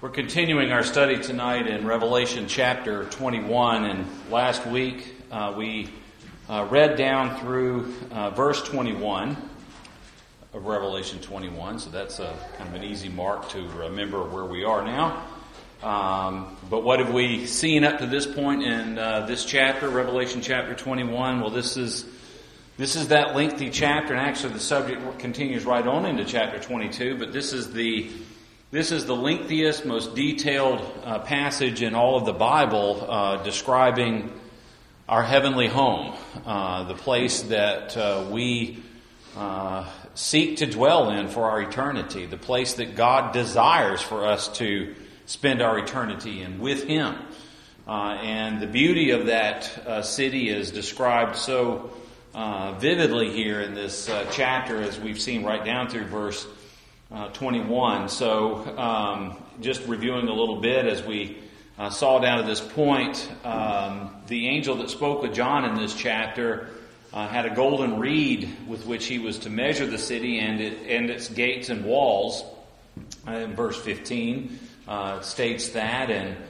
We're continuing our study tonight in Revelation chapter 21, and last week we read down through verse 21 of Revelation 21, so that's kind of an easy mark to remember where we are now. But what have we seen up to this point in this chapter, Revelation chapter 21? Well, this is that lengthy chapter, and actually the subject continues right on into chapter 22, but this is the lengthiest, most detailed passage in all of the Bible describing our heavenly home, the place that we seek to dwell in for our eternity, the place that God desires for us to spend our eternity in with Him. And the beauty of that city is described so vividly here in this chapter, as we've seen right down through verse 21. So just reviewing a little bit as we saw down to this point, the angel that spoke with John in this chapter had a golden reed with which he was to measure the city and its gates and walls. In verse 15 states that,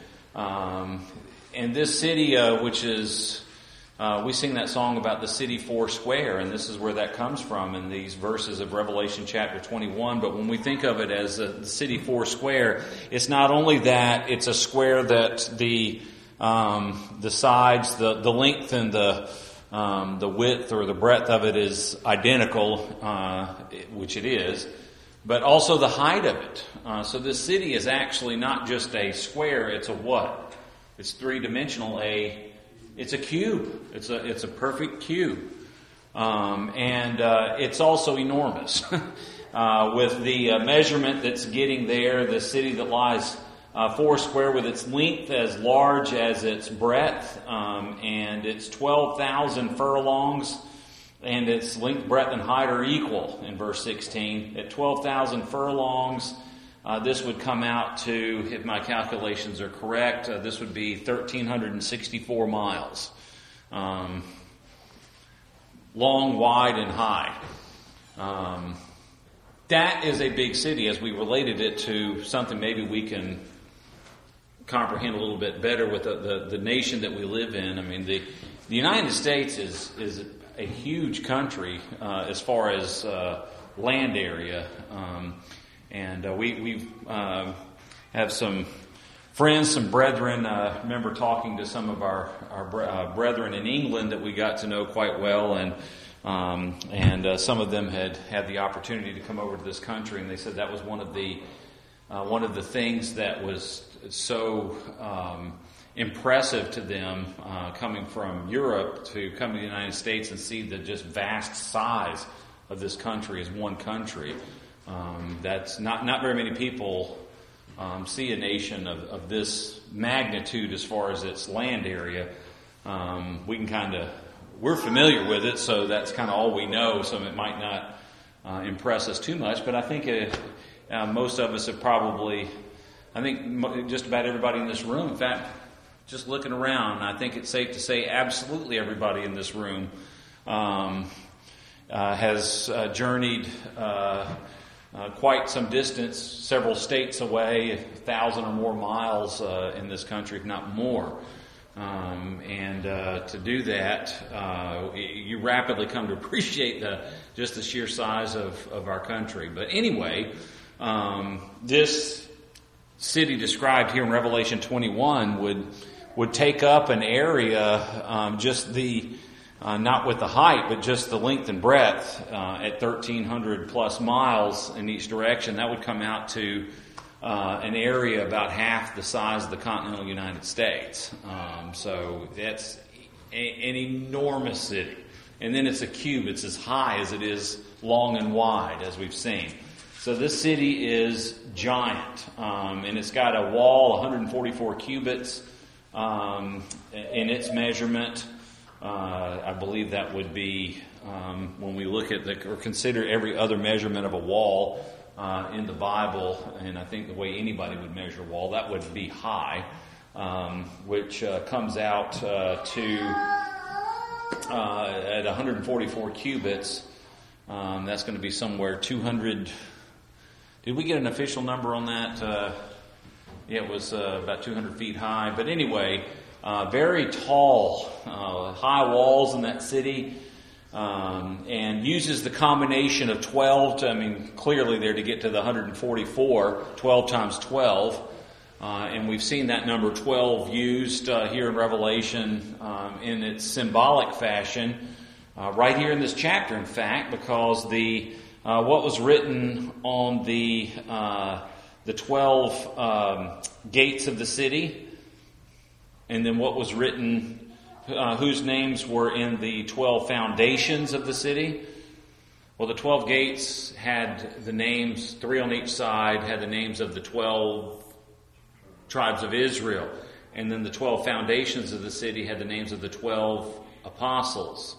and this city, which is we sing that song about the city four square, and this is where that comes from in these verses of Revelation chapter 21. But when we think of it as the city four square, it's not only that it's a square that the sides, the length and the width or the breadth of it is identical, which it is, but also the height of it. So this city is actually not just a square; it's a what? It's three-dimensional. It's a cube. It's a perfect cube, and it's also enormous. With the measurement that's getting there, the city that lies four square with its length as large as its breadth, and its 12,000 furlongs, and its length, breadth, and height are equal. In verse 16, at 12,000 furlongs. This would come out to, if my calculations are correct, this would be 1,364 miles. Long, wide, and high. That is a big city, as we related it to something maybe we can comprehend a little bit better with the nation that we live in. I mean, the United States is a huge country as far as land area. And we have some friends, some brethren. I remember talking to some of our brethren in England that we got to know quite well, and some of them had the opportunity to come over to this country, and they said that was one of the things that was so impressive to them coming from Europe to come to the United States and see the just vast size of this country as one country. That's not very many people see a nation of this magnitude as far as its land area. We're familiar with it, so that's kind of all we know, so it might not impress us too much, but I think most of us have probably, I think just about everybody in this room, in fact, just looking around, I think it's safe to say absolutely everybody in this room has journeyed quite some distance, several states away, 1,000 or more miles in this country, if not more. And to do that, you rapidly come to appreciate just the sheer size of our country. But anyway, this city described here in Revelation 21 would take up an area, just not with the height, but just the length and breadth at 1,300 plus miles in each direction. That would come out to an area about half the size of the continental United States. So that's an enormous city. And then it's a cube. It's as high as it is long and wide, as we've seen. So this city is giant. And it's got a wall, 144 cubits in its measurement. I believe that would be, when we look at or consider every other measurement of a wall in the Bible, and I think the way anybody would measure a wall, that would be high, which comes out to at 144 cubits. That's going to be somewhere 200. Did we get an official number on that? It was about 200 feet high. But anyway, very tall, high walls in that city. And uses the combination of 12 to, clearly there to get to the 144, 12 times 12. And we've seen that number 12 used here in Revelation in its symbolic fashion, right here in this chapter, in fact, because what was written on the 12 gates of the city, and then what was written, whose names were in the 12 foundations of the city. Well, the 12 gates had the names, 3 on each side, had the names of the 12 tribes of Israel. And then the 12 foundations of the city had the names of the 12 apostles.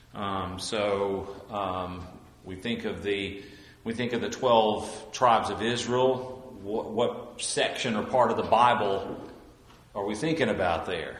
We think of the 12 tribes of Israel. What section or part of the Bible are we thinking about there?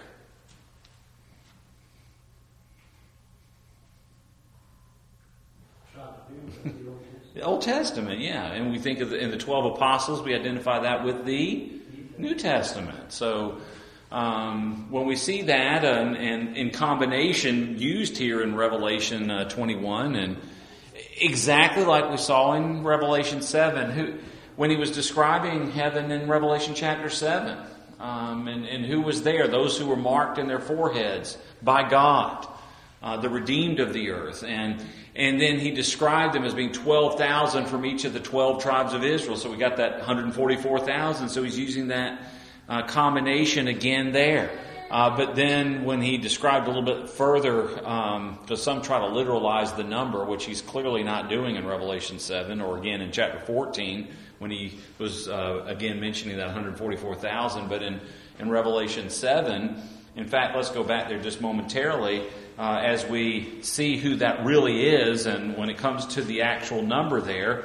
The Old Testament, yeah. And we think of in the 12 apostles, we identify that with the New Testament. So when we see that and in combination used here in Revelation 21, and exactly like we saw in Revelation 7, when he was describing heaven in Revelation chapter 7, and who was there, those who were marked in their foreheads by God, the redeemed of the earth. And then he described them as being 12,000 from each of the 12 tribes of Israel. So we got that 144,000. So he's using that combination again there. But then when he described a little bit further, because some try to literalize the number, which he's clearly not doing in Revelation 7, or again in chapter 14, when he was again mentioning that 144,000. But in Revelation 7, in fact, let's go back there just momentarily as we see who that really is. And when it comes to the actual number there,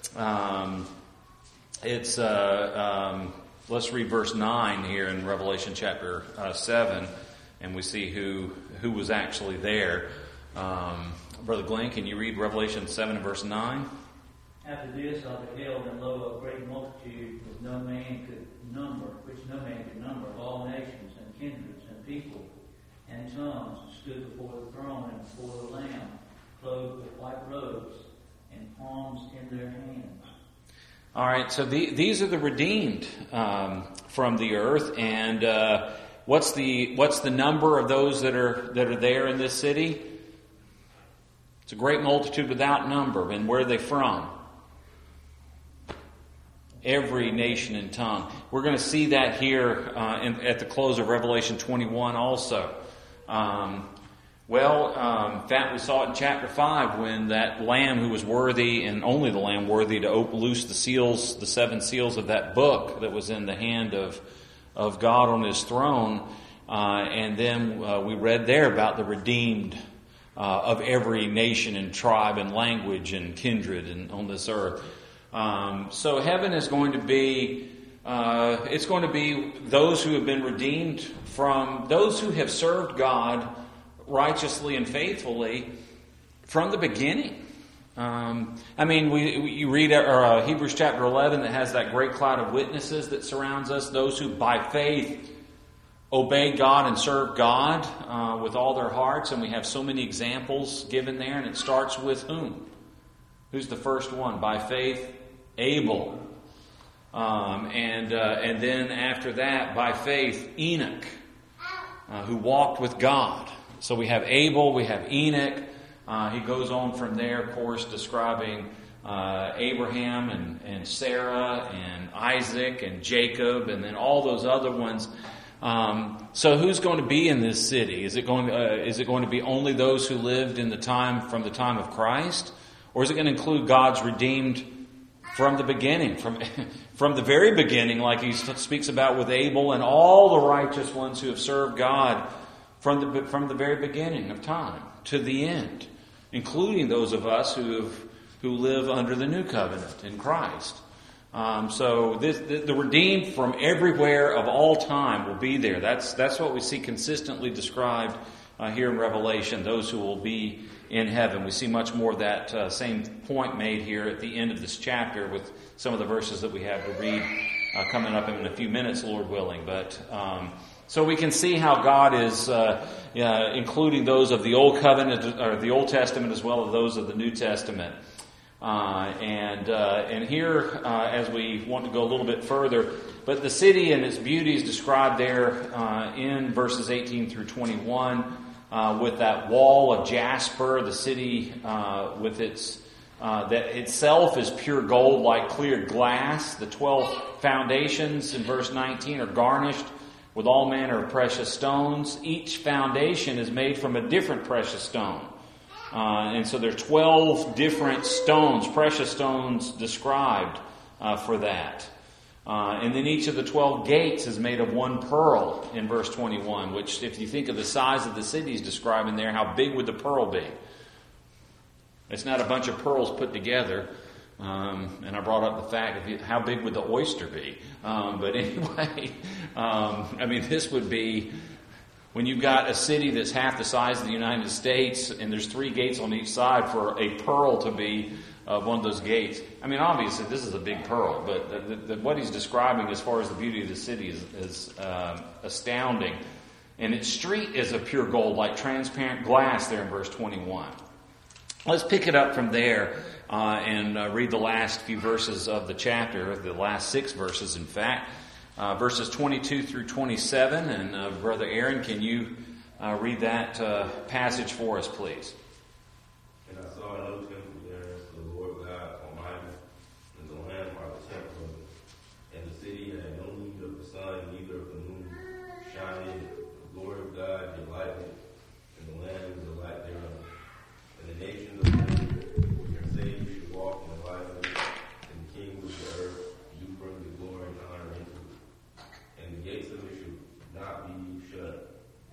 let's read verse 9 here in Revelation chapter 7, and we see who was actually there. Brother Glenn, can you read Revelation 7 and verse 9? After this I beheld, and lo, a great multitude which no man could number, of all nations and kindreds and people and tongues, stood before the throne and before the Lamb, clothed with white robes and palms in their hands. All right, so these are the redeemed from the earth, and what's the number of those that are there in this city? It's a great multitude without number. And where are they from? Every nation and tongue. We're going to see that here at the close of Revelation 21 also. In fact, we saw it in chapter 5 when that Lamb who was worthy, and only the Lamb worthy, to loose the seals, the 7 seals of that book that was in the hand of God on His throne. And then we read there about the redeemed of every nation and tribe and language and kindred and on this earth. So heaven is going to be, it's going to be those who have been redeemed from those who have served God righteously and faithfully from the beginning. You read Hebrews chapter 11 that has that great cloud of witnesses that surrounds us, those who by faith obey God and serve God with all their hearts, and we have so many examples given there, and it starts with whom? Who's the first one? By faith, Abel. And then after that, by faith, Enoch, who walked with God. So we have Abel, we have Enoch. He goes on from there, of course, describing Abraham and Sarah and Isaac and Jacob, and then all those other ones. So who's going to be in this city? Is it going to be only those who lived from the time of Christ, or is it going to include God's redeemed from the beginning, from the very beginning, like he speaks about with Abel and all the righteous ones who have served God from the very beginning of time to the end, including those of us who live under the new covenant in Christ. So the redeemed from everywhere of all time will be there. That's what we see consistently described here in Revelation, those who will be in heaven. We see much more of that same point made here at the end of this chapter with some of the verses that we have to read coming up in a few minutes, Lord willing. But so we can see how God is including those of the Old Covenant or the Old Testament as well as those of the New Testament. And here, as we want to go a little bit further, but the city and its beauty is described there in verses 18 through 21 with that wall of jasper, the city with its that itself is pure gold like clear glass. The 12 foundations in verse 19 are garnished with all manner of precious stones. Each foundation is made from a different precious stone. And so there's 12 different stones, precious stones described for that. And then each of the 12 gates is made of one pearl in verse 21, which if you think of the size of the city he's describing there, how big would the pearl be? It's not a bunch of pearls put together. And I brought up the fact of how big would the oyster be? But anyway, I mean, this would be when you've got a city that's half the size of the United States and there's 3 gates on each side for a pearl to be one of those gates. I mean, obviously, this is a big pearl, but what he's describing as far as the beauty of the city is astounding. And its street is of pure gold, like transparent glass there in verse 21. Let's pick it up from there and read the last few verses of the chapter, the last 6 verses, in fact. Verses 22 through 27. And Brother Aaron, can you read that passage for us, please? And I saw no temple there, so the Lord God Almighty, and the Lamb are the temple of it. And the city had no need of the sun, neither of the moon, shining. The glory of God did light it, and the Lamb is the light thereof. And the nations of the earth, your Savior should walk in the light of it, and the kings of the earth do bring the glory and honor into it. And the gates of it should not be shut.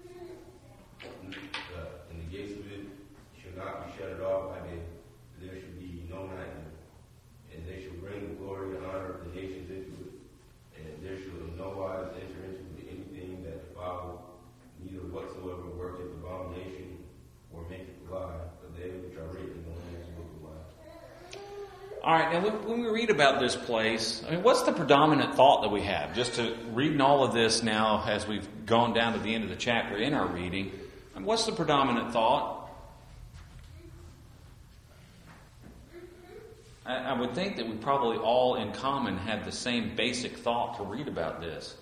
And the gates of it should not be shut at all by day. There should be no night in it. And they shall bring the glory and honor of the nations into it. And there shall in no wise enter into it anything that defileth, neither whatsoever worketh abomination or maketh a lie, but they which are written in the Lamb's book of life. All right, now when we read about this place, I mean, what's the predominant thought that we have? Just to reading all of this now as we've gone down to the end of the chapter in our reading, I mean, what's the predominant thought? I would think that we probably all in common had the same basic thought to read about this.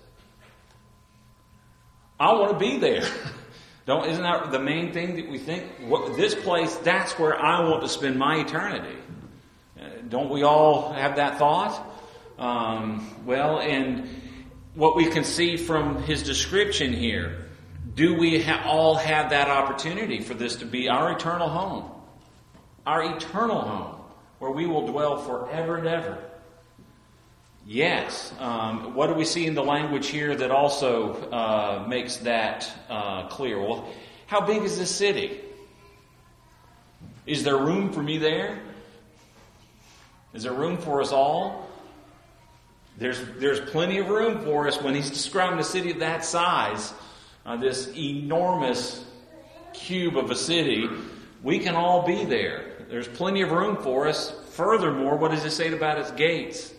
I want to be there. Isn't that the main thing that we think? This place, that's where I want to spend my eternity. Don't we all have that thought? Well, and what we can see from his description here, do we all have that opportunity for this to be our eternal home? Our eternal home, where we will dwell forever and ever. Yes. What do we see in the language here that also makes that clear? Well, how big is this city? Is there room for me there? Is there room for us all? There's plenty of room for us when he's describing a city of that size, this enormous cube of a city. We can all be there. There's plenty of room for us. Furthermore, what does it say about its gates?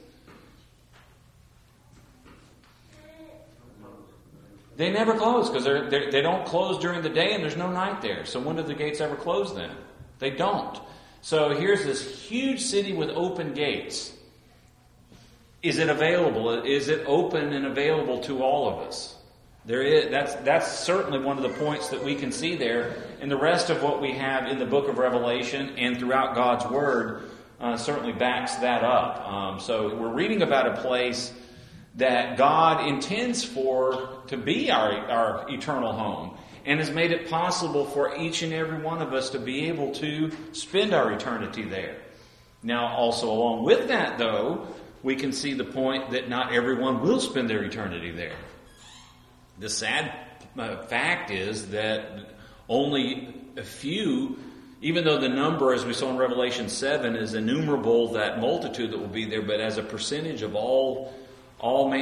They never close because they don't close during the day and there's no night there. So when do the gates ever close then? They don't. So here's this huge city with open gates. Is it available? Is it open and available to all of us? There is. That's certainly one of the points that we can see there. And the rest of what we have in the book of Revelation and throughout God's Word certainly backs that up. So we're reading about a place that God intends to be our eternal home, and has made it possible for each and every one of us to be able to spend our eternity there. Now, also along with that, though, we can see the point that not everyone will spend their eternity there. The sad fact is that only a few, even though the number, as we saw in Revelation 7, is innumerable, that multitude that will be there, but as a percentage of all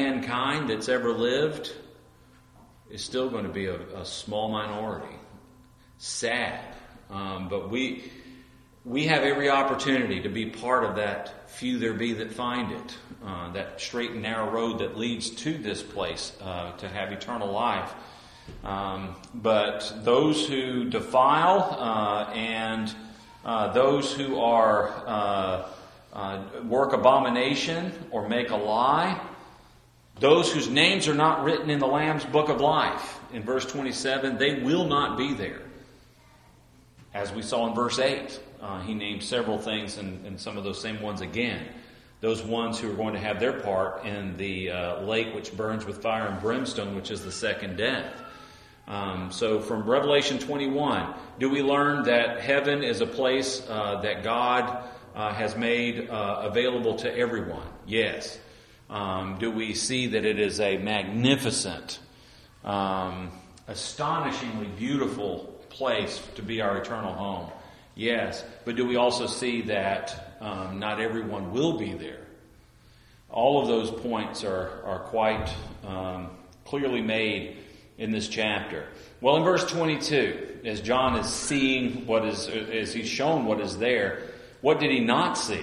mankind that's ever lived, is still going to be a small minority. sad. But we have every opportunity to be part of that few there be that find it, that straight and narrow road that leads to this place, to have eternal life. But those who defile and those who are work abomination or make a lie, those whose names are not written in the Lamb's book of life, in verse 27, they will not be there. As we saw in verse 8, he named several things and some of those same ones again. Those ones who are going to have their part in the lake which burns with fire and brimstone, which is the second death. So from Revelation 21, do we learn that heaven is a place that God has made available to everyone? Yes. Do we see that it is a magnificent, astonishingly beautiful place to be our eternal home? Yes. But do we also see that not everyone will be there? All of those points are quite clearly made in this chapter. Well, in verse 22, as John is seeing as he's shown what is there, what did he not see?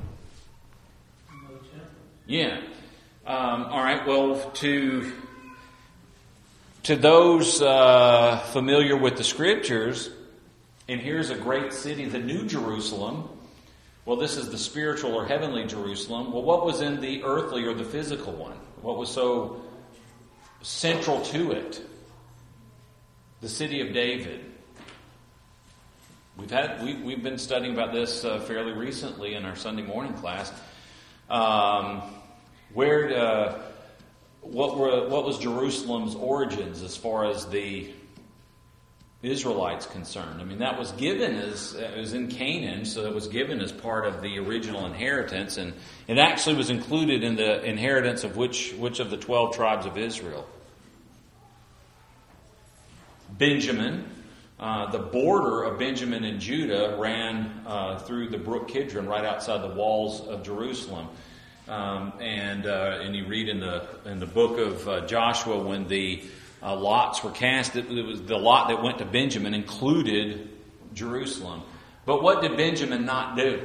Yeah. All right. Well, to those familiar with the Scriptures, and here's a great city, the New Jerusalem. Well, this is the spiritual or heavenly Jerusalem. Well, what was in the earthly or the physical one? What was so central to it? The city of David. We've been studying about this fairly recently in our Sunday morning class. What was Jerusalem's origins as far as the Israelites concerned? I mean, that was given it was in Canaan, so it was given as part of the original inheritance, and it actually was included in the inheritance of which of the 12 tribes of Israel? Benjamin. The border of Benjamin and Judah ran through the brook Kidron, right outside the walls of Jerusalem. And you read in the book of Joshua, when the lots were cast, it was the lot that went to Benjamin included Jerusalem. But what did Benjamin not do?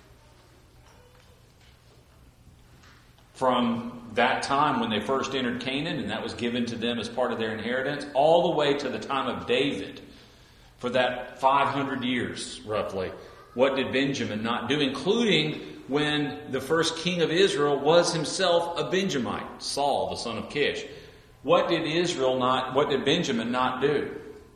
From that time when they first entered Canaan, and that was given to them as part of their inheritance, all the way to the time of David, for that 500 years, roughly, what did Benjamin not do, including when the first king of Israel was himself a Benjamite, Saul, the son of Kish? What did Benjamin not do?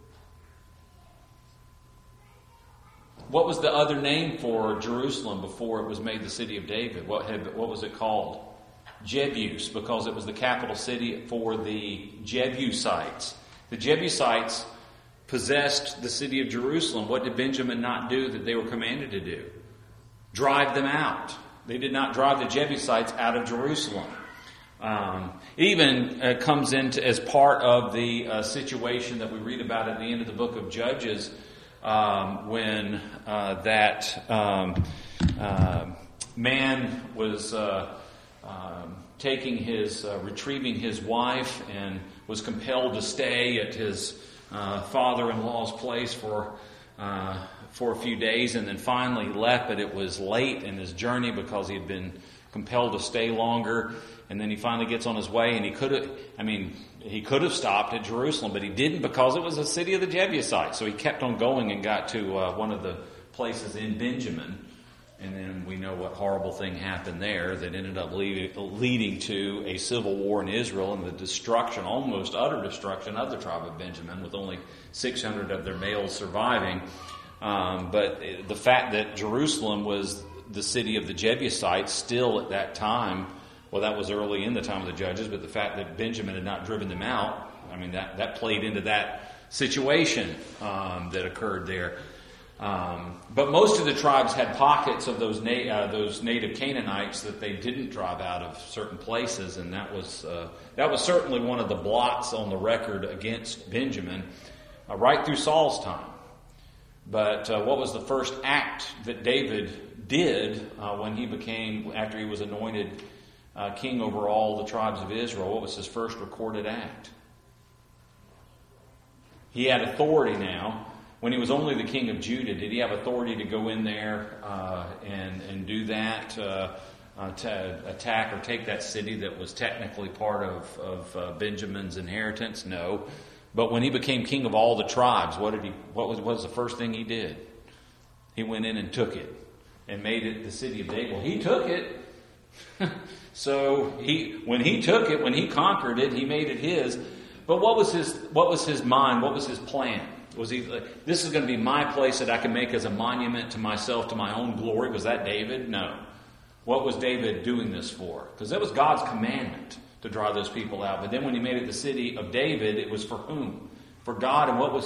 What was the other name for Jerusalem before it was made the city of David? What was it called? Jebus, because it was the capital city for the Jebusites. The Jebusites possessed the city of Jerusalem. What did Benjamin not do that they were commanded to do? Drive them out. They did not drive the Jebusites out of Jerusalem. Even comes into as part of the situation that we read about at the end of the book of Judges, when that man was retrieving his wife and was compelled to stay at his father-in-law's place for a few days, and then finally left, but it was late in his journey because he had been compelled to stay longer. And then he finally gets on his way, and he could have stopped at Jerusalem, but he didn't because it was a city of the Jebusites. So he kept on going and got to one of the places in Benjamin. And then we know what horrible thing happened there that ended up leading to a civil war in Israel and the destruction, almost utter destruction, of the tribe of Benjamin, with only 600 of their males surviving. But the fact that Jerusalem was the city of the Jebusites still at that time, well, that was early in the time of the Judges, but the fact that Benjamin had not driven them out, I mean, that played into that situation that occurred there. But most of the tribes had pockets of those native Canaanites that they didn't drive out of certain places, and that was certainly one of the blots on the record against Benjamin right through Saul's time. But what was the first act that David did after he was anointed king over all the tribes of Israel? What was his first recorded act? He had authority now when he was only the king of Judah, did he have authority to go in there and do that, to attack or take that city that was technically part of Benjamin's inheritance? No. But when he became king of all the tribes, what was the first thing he did? He went in and took it and made it the city of David. Well, he took it. So when he conquered it, he made it his. But what was his mind? What was his plan? Was he like, this is going to be my place that I can make as a monument to myself, to my own glory? Was that David? No. What was David doing this for? Because that was God's commandment to draw those people out. But then when he made it the city of David, it was for whom? For God. And what was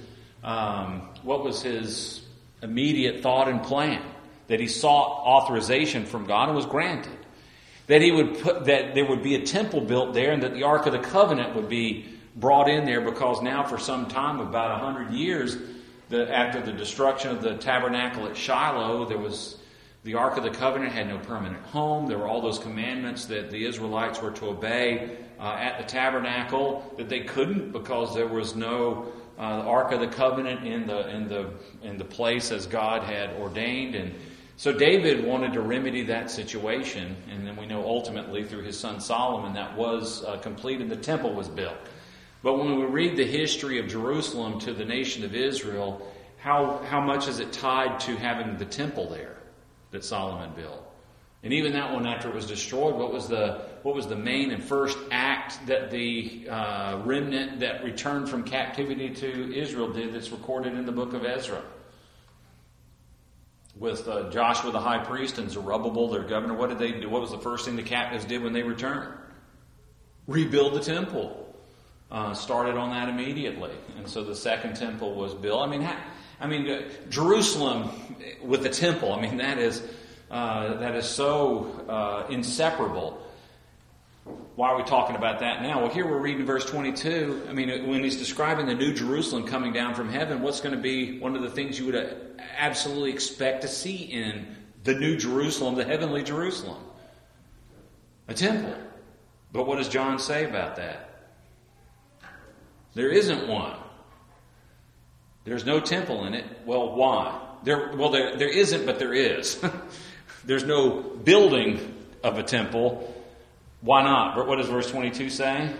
his immediate thought and plan? That he sought authorization from God and was granted. That that there would be a temple built there, and that the Ark of the Covenant would be brought in there, because now for some time, about 100 years after the destruction of the tabernacle at Shiloh, the Ark of the Covenant had no permanent home. There were all those commandments that the Israelites were to obey at the tabernacle that they couldn't, because there was no Ark of the Covenant in the place as God had ordained. And so David wanted to remedy that situation, and then we know ultimately through his son Solomon that was completed. The temple was built. But when we read the history of Jerusalem to the nation of Israel, how much is it tied to having the temple there that Solomon built? And even that one, after it was destroyed, what was the main and first act that the remnant that returned from captivity to Israel did, that's recorded in the book of Ezra? With Joshua the high priest and Zerubbabel, their governor, what did they do? What was the first thing the captives did when they returned? Rebuild the temple. Started on that immediately. And so the second temple was built. Jerusalem with the temple, that is so inseparable. Why are we talking about that now? Well, here we're reading verse 22. When he's describing the new Jerusalem coming down from heaven, what's going to be one of the things you would absolutely expect to see in the new Jerusalem, the heavenly Jerusalem? A temple. But what does John say about that? There isn't one. There's no temple in it. Well, why? There isn't, but there is. There's no building of a temple. Why not? What does verse 22 say?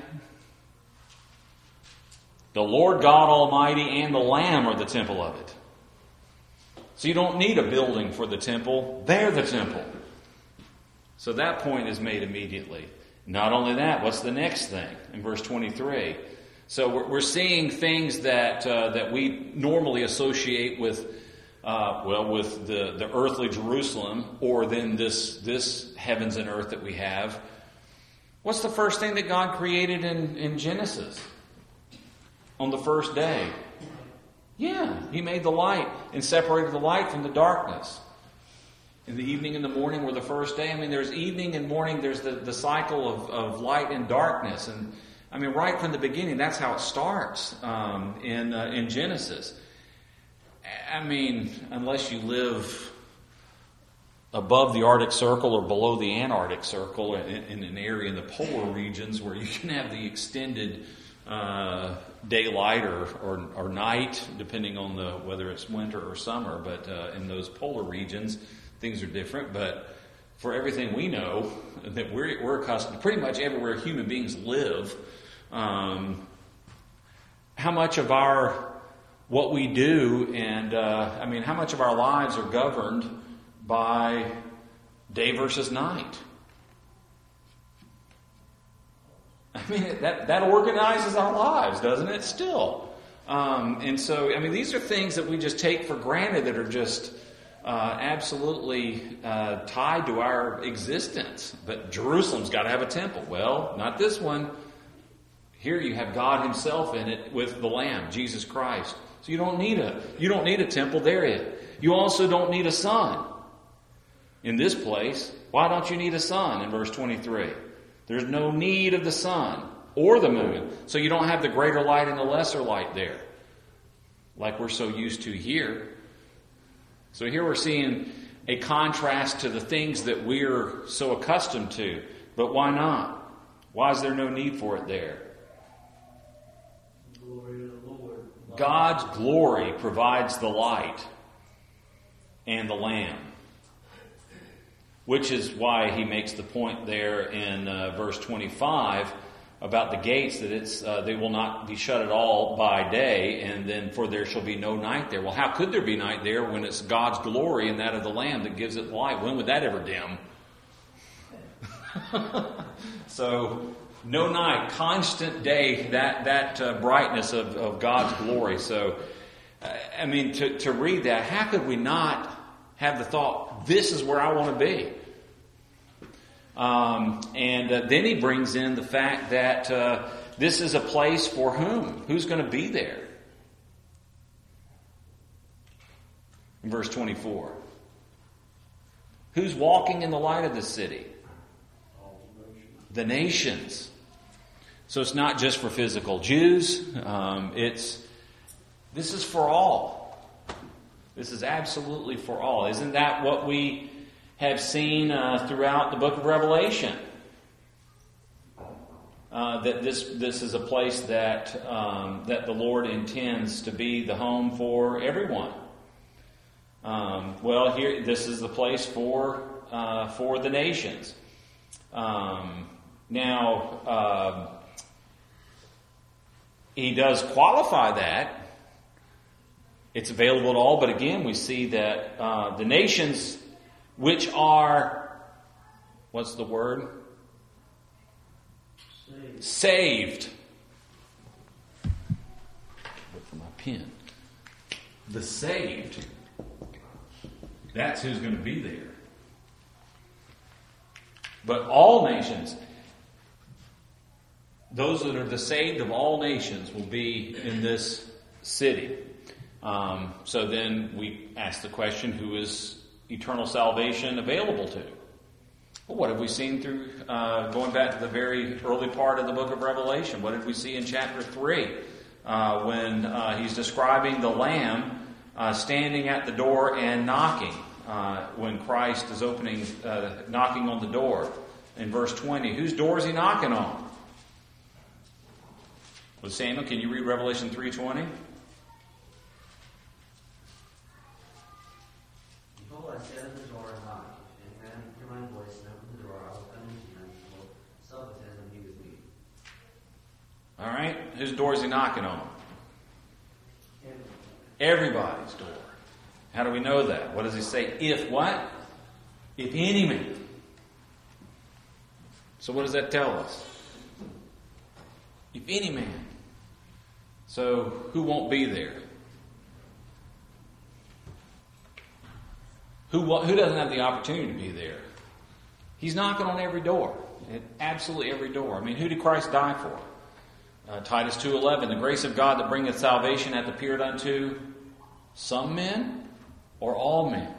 The Lord God Almighty and the Lamb are the temple of it. So you don't need a building for the temple. They're the temple. So that point is made immediately. Not only that, what's the next thing? In verse 23. So we're seeing things that we normally associate with the earthly Jerusalem, or then this heavens and earth that we have. What's the first thing that God created in Genesis? On the first day. Yeah, He made the light and separated the light from the darkness. In the evening and the morning were the first day. There's evening and morning. There's the cycle of light and darkness. And right from the beginning, that's how it starts in Genesis. Unless you live above the Arctic Circle or below the Antarctic Circle in an area in the polar regions where you can have the extended daylight or night, depending on whether it's winter or summer. But in those polar regions, things are different. But for everything we know, that we're accustomed to pretty much everywhere human beings live, how much of what we do and how much of our lives are governed by day versus night? That organizes our lives, doesn't it? Still. And so, these are things that we just take for granted that are just absolutely tied to our existence. But Jerusalem's got to have a temple. Well, not this one. Here you have God Himself in it with the Lamb, Jesus Christ. So you don't need a temple. There is. You also don't need a sun in this place. Why don't you need a sun in verse 23? There's no need of the sun or the moon. So you don't have the greater light and the lesser light there, like we're so used to here. So here we're seeing a contrast to the things that we're so accustomed to. But why not? Why is there no need for it there? Glory of the Lord. God's glory provides the light and the Lamb. Which is why he makes the point there in verse 25 about the gates, that it's they will not be shut at all by day, and then for there shall be no night there. Well, how could there be night there when it's God's glory and that of the Lamb that gives it light? When would that ever dim? So, no night, constant day, that brightness of God's glory. So, I mean, to read that, how could we not have the thought, this is where I want to be? Then he brings in the fact that this is a place for whom? Who's going to be there? In verse 24. Who's walking in the light of the city? The nations. So it's not just for physical Jews. This is for all. This is absolutely for all. Isn't that what we have seen throughout the book of Revelation? That this is a place that the Lord intends to be the home for everyone. Well, here this is the place for the nations. Now, he does qualify that. It's available to all, but again, we see that the nations which are, what's the word? Saved. Look for my pen. The saved. That's who's going to be there. But all nations, those that are the saved of all nations, will be in this city. So then we ask the question, who is eternal salvation available to? Well, what have we seen through going back to the very early part of the book of Revelation? What did we see in chapter 3 when he's describing the Lamb standing at the door and knocking when Christ is knocking on the door in verse 20? Whose door is he knocking on? Well, Samuel, can you read Revelation 3:20? Behold, I stand at the door and knock. If any man hear my voice and open the door, I will come into him and will sup with him and he with me. All right. Whose door is he knocking on? Everybody's door. How do we know that? What does he say? If what? If any man. So what does that tell us? If any man. So who won't be there? Who doesn't have the opportunity to be there? He's knocking on every door. Absolutely every door. I mean, who did Christ die for? Titus 2:11, the grace of God that bringeth salvation hath appeared unto some men or all men.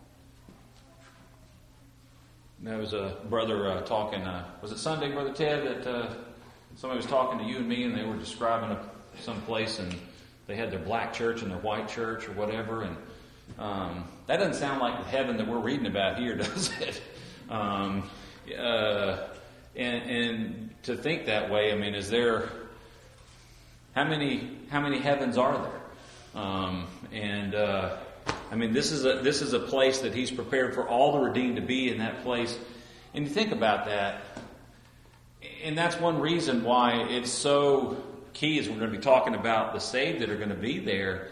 There was a brother talking, was it Sunday, Brother Ted, that somebody was talking to you and me, and they were describing some place, and they had their black church and their white church or whatever, and that doesn't sound like the heaven that we're reading about here, does it? And to think that way, I mean, is there how many heavens are there? I mean, this is a place that He's prepared for all the redeemed to be in that place. And you think about that, and that's one reason why it's so key, is we're going to be talking about the saved that are going to be there.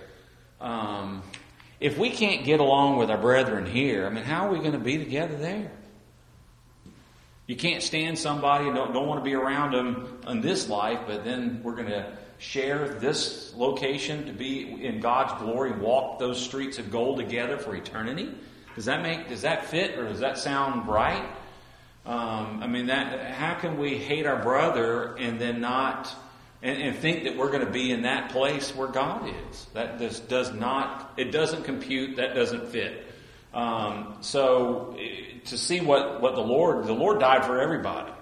If we can't get along with our brethren here, I mean, how are we going to be together there? You can't stand somebody and don't want to be around them in this life, but then we're going to share this location to be in God's glory and walk those streets of gold together for eternity. Does that fit, or does that sound right? I mean, how can we hate our brother and then not and think that we're going to be in that place where God is? It doesn't compute. That doesn't fit. So to see what the Lord died for everybody.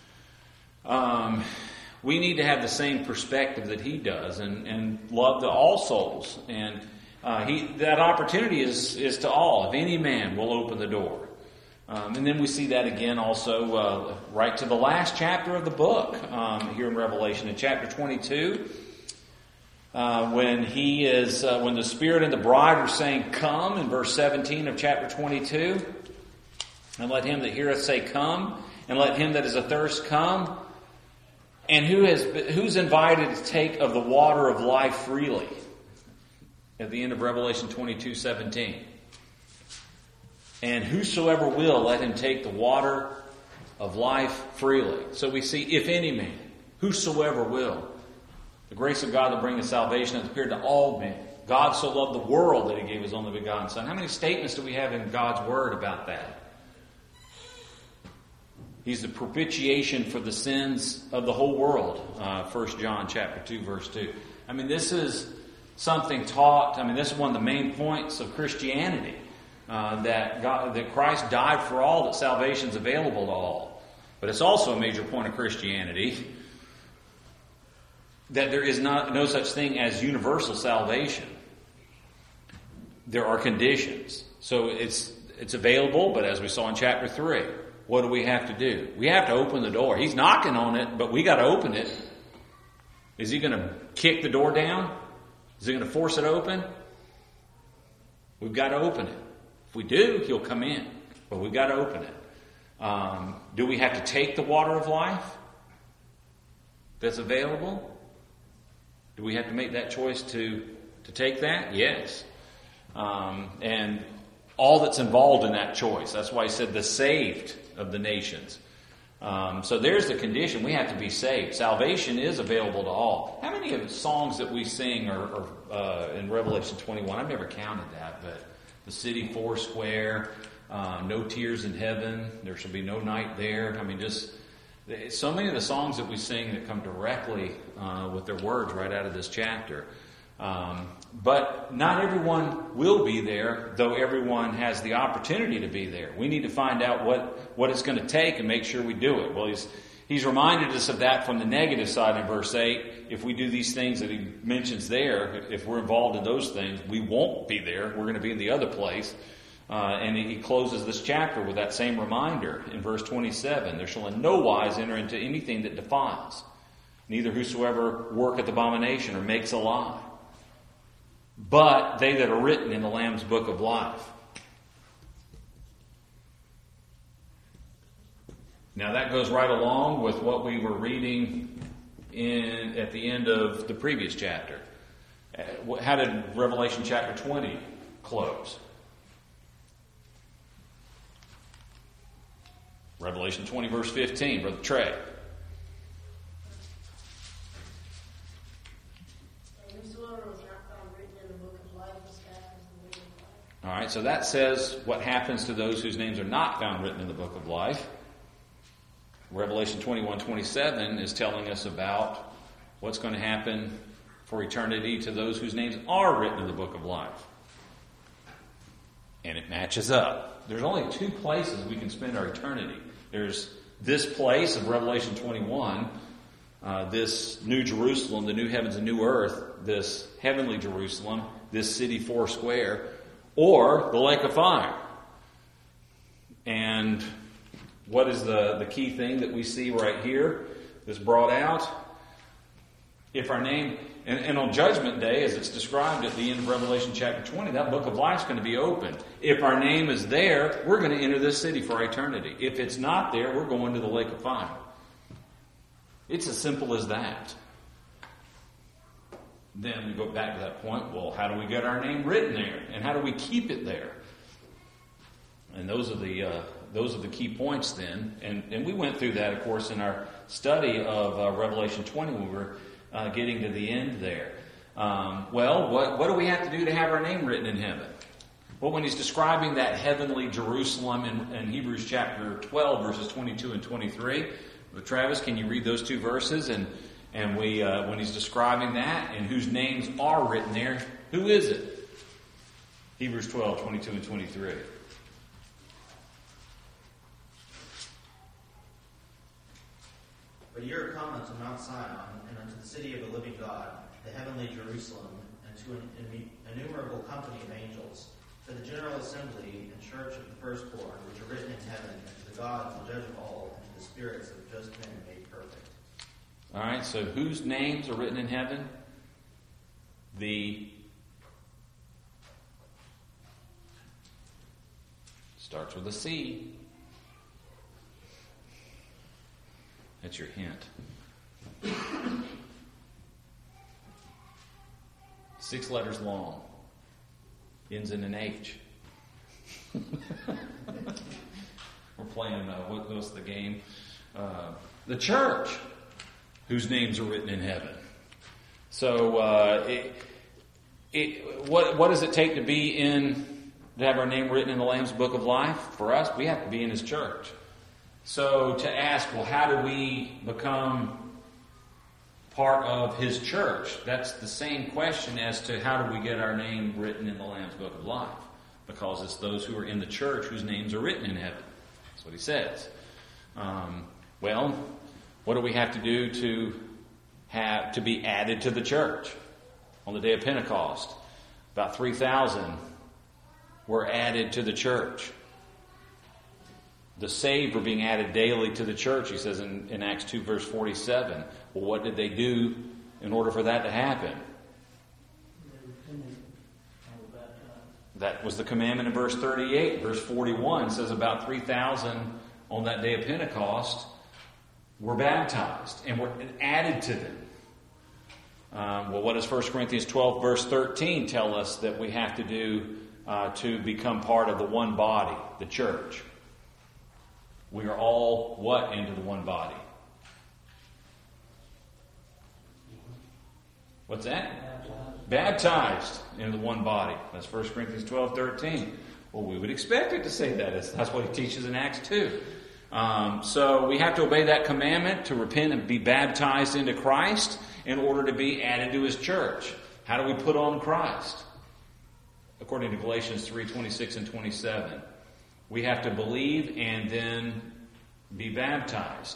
We need to have the same perspective that He does and love to all souls. And that opportunity is to all. If any man will open the door. And then we see that again also right to the last chapter of the book here in Revelation. In chapter 22, when the Spirit and the bride are saying, "Come," in verse 17 of chapter 22, and let him that heareth say, "Come," and let him that is athirst come. And who's invited to take of the water of life freely? At the end of Revelation 22:17. And whosoever will, let him take the water of life freely. So we see, if any man, whosoever will. The grace of God that bringeth salvation hath appeared to all men. God so loved the world that he gave his only begotten Son. How many statements do we have in God's Word about that? He's the propitiation for the sins of the whole world. 1 John chapter 2, verse 2. I mean, this is something taught. I mean, this is one of the main points of Christianity. That Christ died for all, that salvation is available to all. But it's also a major point of Christianity that there is no such thing as universal salvation. There are conditions. So it's available, but as we saw in chapter 3, what do we have to do? We have to open the door. He's knocking on it, but we got to open it. Is he going to kick the door down? Is he going to force it open? We've got to open it. If we do, he'll come in. But we've got to open it. Do we have to take the water of life that's available? Do we have to make that choice to take that? Yes. And all that's involved in that choice. That's why he said the saved of the nations. So there's the condition. We have to be saved. Salvation is available to all. How many of the songs that we sing are in Revelation 21? I've never counted that, but the city foursquare, no tears in heaven, there shall be no night there. I mean, just so many of the songs that we sing that come directly with their words right out of this chapter. But not everyone will be there, though everyone has the opportunity to be there. We need to find out what it's going to take and make sure we do it. Well, he's reminded us of that from the negative side in verse 8. If we do these things that he mentions there, if we're involved in those things, we won't be there. We're going to be in the other place. And he closes this chapter with that same reminder in verse 27. There shall in no wise enter into anything that defiles, neither whosoever worketh abomination or makes a lie, but they that are written in the Lamb's book of life. Now that goes right along with what we were reading at the end of the previous chapter. How did Revelation chapter 20 close? Revelation 20 verse 15, Brother Trey. All right, so that says what happens to those whose names are not found written in the book of life. Revelation 21:27 is telling us about what's going to happen for eternity to those whose names are written in the book of life. And it matches up. There's only two places we can spend our eternity. There's this place of Revelation 21, this New Jerusalem, the new heavens and new earth, this heavenly Jerusalem, this city foursquare, or the lake of fire. And what is the key thing that we see right here that's brought out? If our name, and on Judgment Day, as it's described at the end of Revelation chapter 20, that book of life is going to be opened. If our name is there, we're going to enter this city for eternity. If it's not there, we're going to the lake of fire. It's as simple as that. Then we go back to that point, well, how do we get our name written there? And how do we keep it there? And those are the key points then. And we went through that, of course, in our study of Revelation 20 when we were getting to the end there. Well, what do we have to do to have our name written in heaven? Well, when he's describing that heavenly Jerusalem in Hebrews chapter 12, verses 22 and 23, Travis, can you read those two verses? And when he's describing that and whose names are written there, who is it? Hebrews 12, 22 and 23. But ye are come unto Mount Zion, and unto the city of the living God, the heavenly Jerusalem, and to an innumerable company of angels, to the general assembly and church of the firstborn, which are written in heaven, and to the God, the judge of all, and to the spirits of just men made perfect. All right, so whose names are written in heaven? the starts with a C. That's your hint. 6 letters long. Ends in an H. We're playing, what's the game? The church, whose names are written in heaven. So, what does it take to have our name written in the Lamb's Book of Life? For us, we have to be in His church. So to ask, well, how do we become part of His church? That's the same question as to how do we get our name written in the Lamb's Book of Life? Because it's those who are in the church whose names are written in heaven. That's what he says. Well, what do we have to do to be added to the church? On the day of Pentecost, about 3,000 were added to the church. The saved were being added daily to the church, he says in Acts 2, verse 47. Well, what did they do in order for that to happen? That was the commandment in verse 38. Verse 41 says about 3,000 on that day of Pentecost were baptized and were added to them. Well, what does 1 Corinthians 12, verse 13 tell us that we have to do to become part of the one body, the church? We are all what into the one body? What's that? Baptized into the one body. That's 1 Corinthians 12, 13. Well, we would expect it to say that. That's what he teaches in Acts 2. So we have to obey that commandment to repent and be baptized into Christ in order to be added to His church. How do we put on Christ? According to Galatians 3, 26 and 27. We have to believe and then be baptized.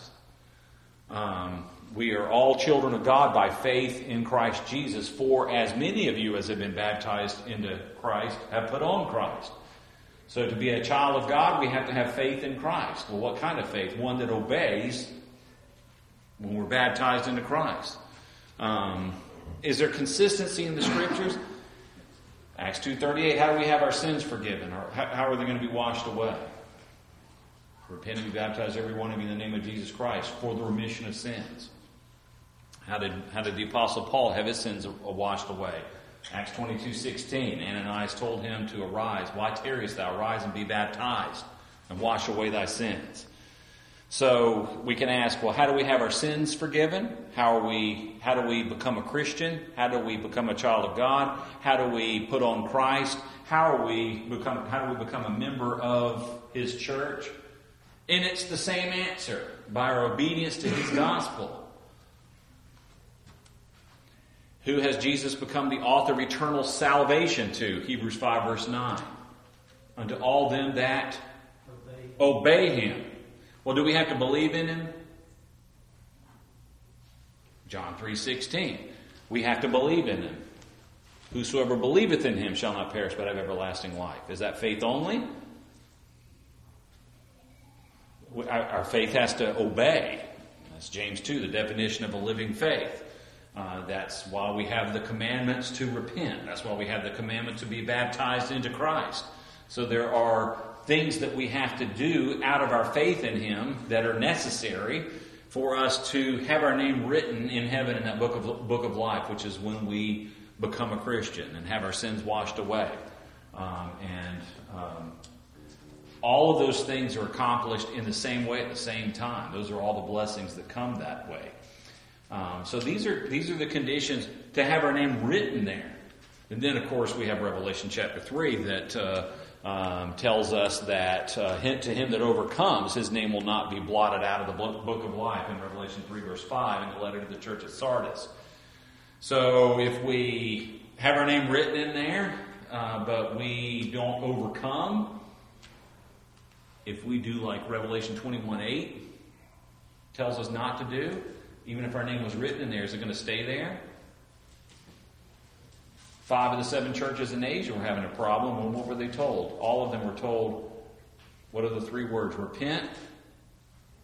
We are all children of God by faith in Christ Jesus. For as many of you as have been baptized into Christ have put on Christ. So to be a child of God, we have to have faith in Christ. Well, what kind of faith? One that obeys when we're baptized into Christ. Is there consistency in the Scriptures? Acts 2:38, how do we have our sins forgiven? Or how are they going to be washed away? Repent and be baptized, every one of you, in the name of Jesus Christ, for the remission of sins. How did the Apostle Paul have his sins washed away? Acts 22:16, Ananias told him to arise. Why tarriest thou? Arise and be baptized, and wash away thy sins. So we can ask, well, how do we have our sins forgiven? How do we become a Christian? How do we become a child of God? How do we put on Christ? How do we become a member of His church? And it's the same answer, by our obedience to His gospel. Who has Jesus become the author of eternal salvation to? Hebrews 5 verse 9. Unto all them that obey Him. Well, do we have to believe in Him? John 3:16. We have to believe in Him. Whosoever believeth in Him shall not perish but have everlasting life. Is that faith only? Our faith has to obey. That's James 2, the definition of a living faith. That's why we have the commandments to repent. That's why we have the commandment to be baptized into Christ. So there are things that we have to do out of our faith in Him that are necessary for us to have our name written in heaven in that book of life, which is when we become a Christian and have our sins washed away. All of those things are accomplished in the same way at the same time. Those are all the blessings that come that way. So these are the conditions to have our name written there. And then, of course, we have Revelation chapter 3 that tells us that to him that overcomes, his name will not be blotted out of the book of life in Revelation 3 verse 5 in the letter to the church at Sardis. So if we have our name written in there, but we don't overcome, if we do like Revelation 21:8 tells us not to do, even if our name was written in there, is it going to stay there? 5 of the 7 churches in Asia were having a problem. And what were they told? All of them were told, what are the 3 words? Repent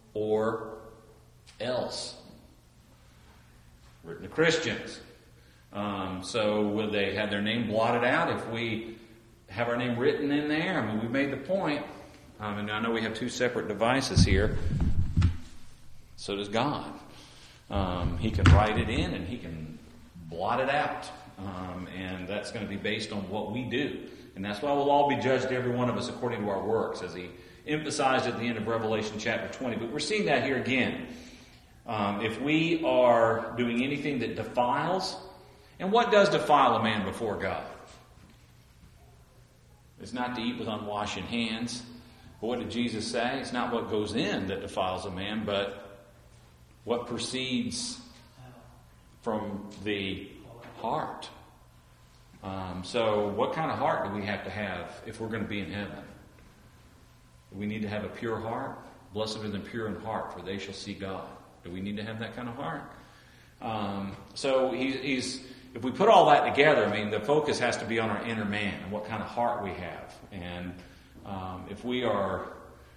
or else. Written to Christians. So will they have their name blotted out if we have our name written in there? I mean, we made the point. And I know we have two separate devices here. So does God. He can write it in and He can blot it out. And that's going to be based on what we do. And that's why we'll all be judged, every one of us, according to our works, as He emphasized at the end of Revelation chapter 20. But we're seeing that here again. If we are doing anything that defiles, and what does defile a man before God? It's not to eat with unwashed hands. But what did Jesus say? It's not what goes in that defiles a man, but what proceeds from the heart. So what kind of heart do we have to have if we're going to be in heaven? Do we need to have a pure heart? Blessed are the pure in heart, for they shall see God. Do we need to have that kind of heart? So he's if we put all that together, I mean, the focus has to be on our inner man and what kind of heart we have. And if we are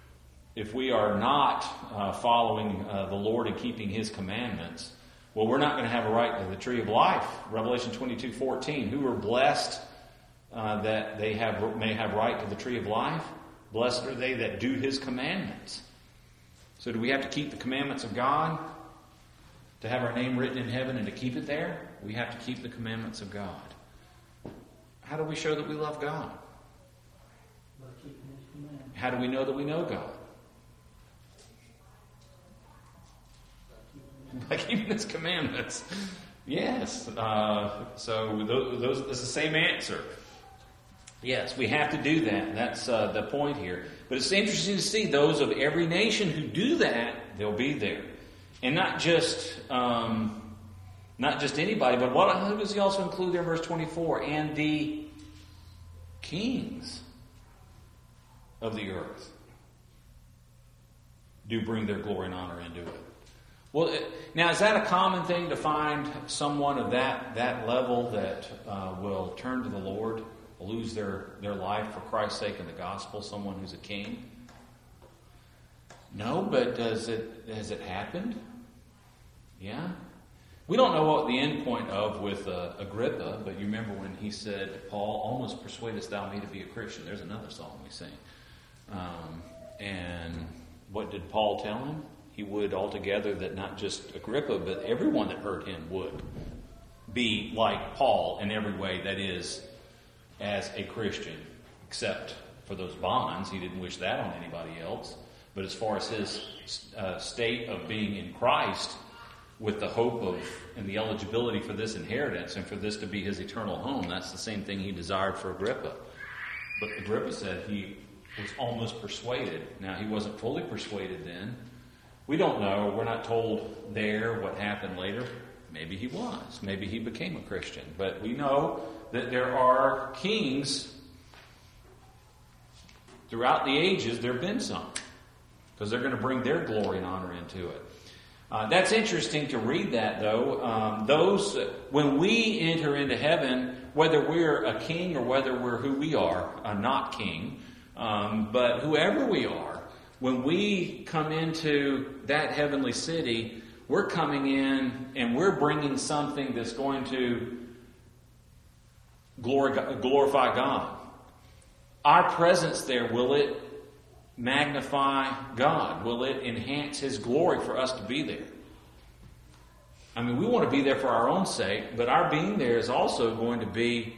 not following the Lord and keeping His commandments, well, we're not going to have a right to the tree of life. Revelation 22:14. Who are blessed that they may have right to the tree of life? Blessed are they that do His commandments. So do we have to keep the commandments of God to have our name written in heaven and to keep it there? We have to keep the commandments of God. How do we show that we love God? How do we know that we know God? By keeping His commandments. Yes. So those it's the same answer. Yes, we have to do that. That's the point here. But it's interesting to see those of every nation who do that, they'll be there. And not just anybody, but who does He also include there in verse 24? And the kings of the earth do bring their glory and honor into it. Well, now is that a common thing to find someone of that level that will turn to the Lord, lose their life for Christ's sake in the gospel, someone who's a king? No, but has it happened? Yeah. We don't know what the end point of with Agrippa, but you remember when he said, Paul, almost persuadest thou me to be a Christian. There's another song we sing. And what did Paul tell him? He would altogether that not just Agrippa, but everyone that heard him would be like Paul in every way, that is, as a Christian, except for those bonds. He didn't wish that on anybody else. But as far as his state of being in Christ, with the hope of and the eligibility for this inheritance and for this to be his eternal home, that's the same thing he desired for Agrippa. But Agrippa said he was almost persuaded. Now, he wasn't fully persuaded then. We don't know. We're not told there what happened later. Maybe he was. Maybe he became a Christian. But we know that there are kings throughout the ages. There have been some, because they're going to bring their glory and honor into it. That's interesting to read that, though. When we enter into heaven, whether we're a king or whether we're who we are, not king, but whoever we are, when we come into that heavenly city, we're coming in and we're bringing something that's going to glorify God. Our presence there, will it magnify God? Will it enhance His glory for us to be there? I mean, we want to be there for our own sake, but our being there is also going to be,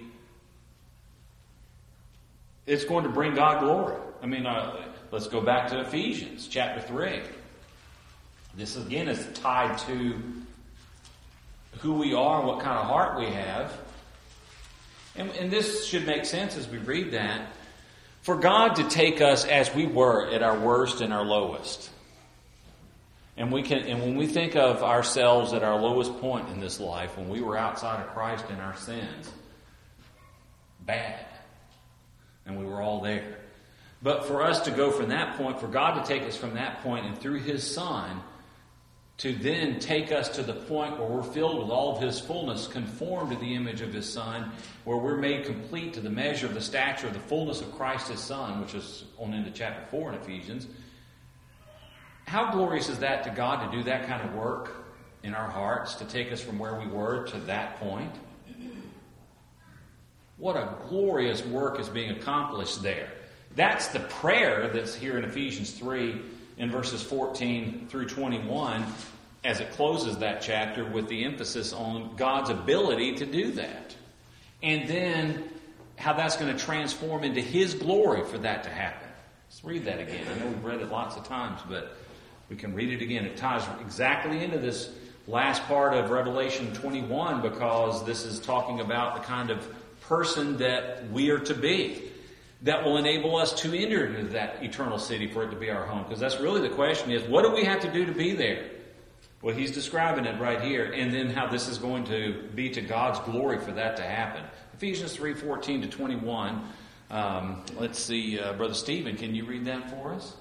it's going to bring God glory. I mean, let's go back to Ephesians chapter 3. This again is tied to who we are, what kind of heart we have. And this should make sense as we read that. For God to take us as we were at our worst and our lowest. And when we think of ourselves at our lowest point in this life, when we were outside of Christ in our sins, bad. And we were all there. But for us to go from that point, for God to take us from that point and through His Son, to then take us to the point where we're filled with all of His fullness, conformed to the image of His Son, where we're made complete to the measure of the stature of the fullness of Christ His Son, which is on into chapter 4 in Ephesians. How glorious is that to God to do that kind of work in our hearts, to take us from where we were to that point? What a glorious work is being accomplished there. That's the prayer that's here in Ephesians 3 in verses 14 through 21 as it closes that chapter with the emphasis on God's ability to do that. And then how that's going to transform into His glory for that to happen. Let's read that again. I know we've read it lots of times, but we can read it again. It ties exactly into this last part of Revelation 21 because this is talking about the kind of person that we are to be that will enable us to enter into that eternal city for it to be our home. Because that's really the question is, what do we have to do to be there? Well, he's describing it right here, and then how this is going to be to God's glory for that to happen. Ephesians 3:14 to 21. Let's see, Brother Stephen, can you read that for us?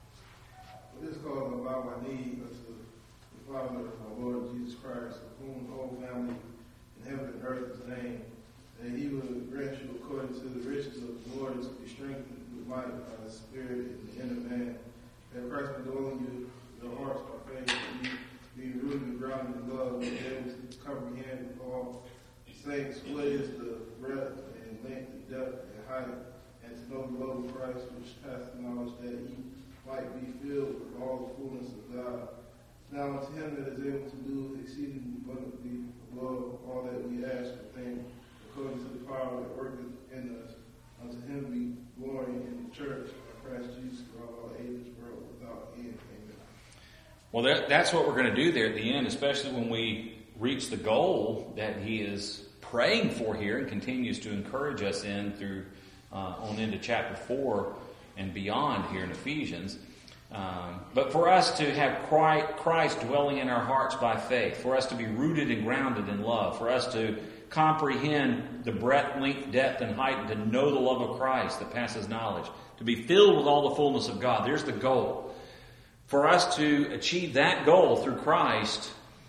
This calls I bow my knee unto the Father of our Lord Jesus Christ, of whom the whole family in heaven and earth is named, and He will grant you according to the riches of the Lord to be strengthened with might by the Spirit in the inner man, that Christ may dwell in you, your hearts by faith, and you be rooted and grounded in love, and be able to comprehend with all saints what is the breadth and length and depth and height, and to know the love of Christ which passeth knowledge, that ye might be filled with all the fullness of God. Now unto Him that is able to do exceeding abundantly above all that we ask or think, according to the power that worketh in us, unto Him be glory in the church by Christ Jesus for all ages, world without end. Amen. Well, that's what we're going to do there at the end, especially when we reach the goal that he is praying for here and continues to encourage us in through on into chapter 4 and beyond here in Ephesians. But for us to have Christ dwelling in our hearts by faith, for us to be rooted and grounded in love, for us to comprehend the breadth, length, depth, and height, and to know the love of Christ that passes knowledge, to be filled with all the fullness of God. There's the goal. For us to achieve that goal through Christ,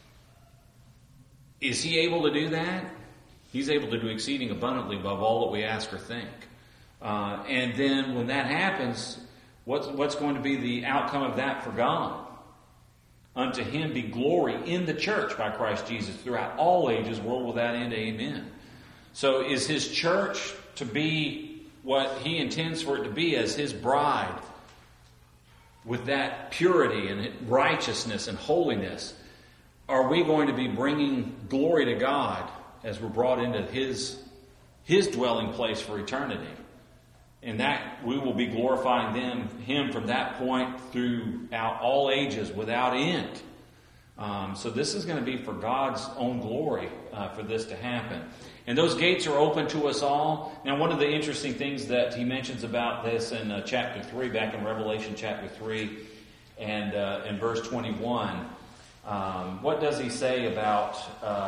is He able to do that? He's able to do exceeding abundantly above all that we ask or think. And then when that happens, what's going to be the outcome of that for God? Unto Him be glory in the church by Christ Jesus throughout all ages, world without end. Amen. So is His church to be what He intends for it to be as His bride, with that purity and righteousness and holiness? Are we going to be bringing glory to God as we're brought into His dwelling place for eternity? And that we will be glorifying Him from that point throughout all ages without end. So this is going to be for God's own glory for this to happen. And those gates are open to us all. Now, one of the interesting things that he mentions about this in chapter 3, back in Revelation chapter 3 and in verse 21, what does he say about...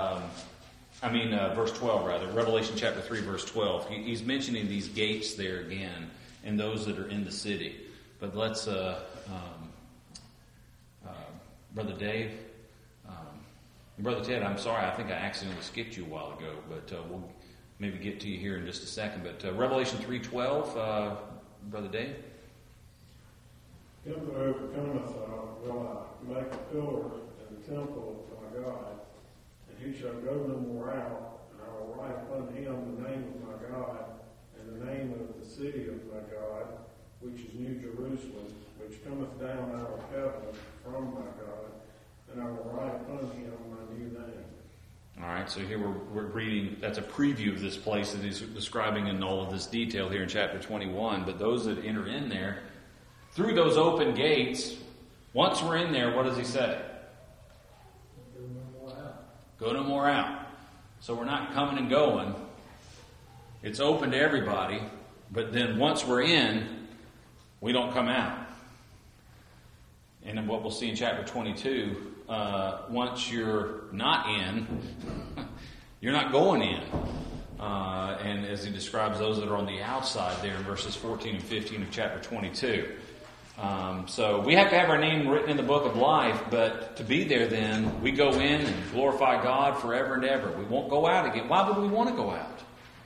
verse 12 rather, Revelation chapter 3, verse 12. He's mentioning these gates there again, and those that are in the city. But let's, Brother Dave, Brother Ted, I'm sorry, I think I accidentally skipped you a while ago, but we'll maybe get to you here in just a second. But Revelation 3:12, Brother Dave. Him that overcometh will I make a pillar in the temple of my God, and he shall go no more out, and I will write upon him the name of my God, and the name of the city of my God, which is New Jerusalem, which cometh down out of heaven from my God, and I will write upon him my new name. All right, so here we're reading, that's a preview of this place that he's describing in all of this detail here in chapter 21. But those that enter in there, through those open gates, once we're in there, what does he say? Go no more out. So we're not coming and going. It's open to everybody. But then once we're in, we don't come out. And then what we'll see in chapter 22, once you're not in, you're not going in. And as he describes those that are on the outside there in verses 14 and 15 of chapter 22. So we have to have our name written in the book of life, but to be there then, we go in and glorify God forever and ever. We won't go out again. Why would we want to go out?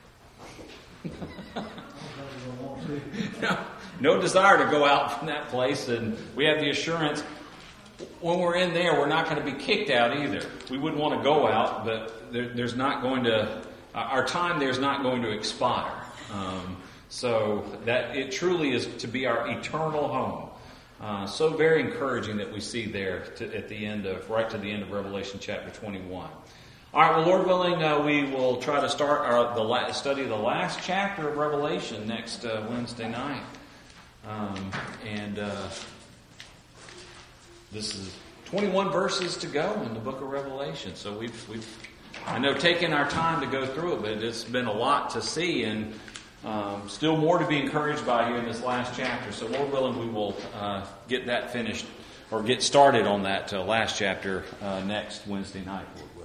No desire to go out from that place, and we have the assurance when we're in there, we're not going to be kicked out either. We wouldn't want to go out, but there's not going to our time there is not going to expire. So that it truly is to be our eternal home. So very encouraging that we see there at the end of Revelation chapter 21. All right, well, Lord willing, we will try to start study the last chapter of Revelation next Wednesday night. This is 21 verses to go in the book of Revelation. So we've I know taken our time to go through it, but it's been a lot to see, and still more to be encouraged by here in this last chapter. So Lord willing, we will get that finished or get started on that last chapter next Wednesday night.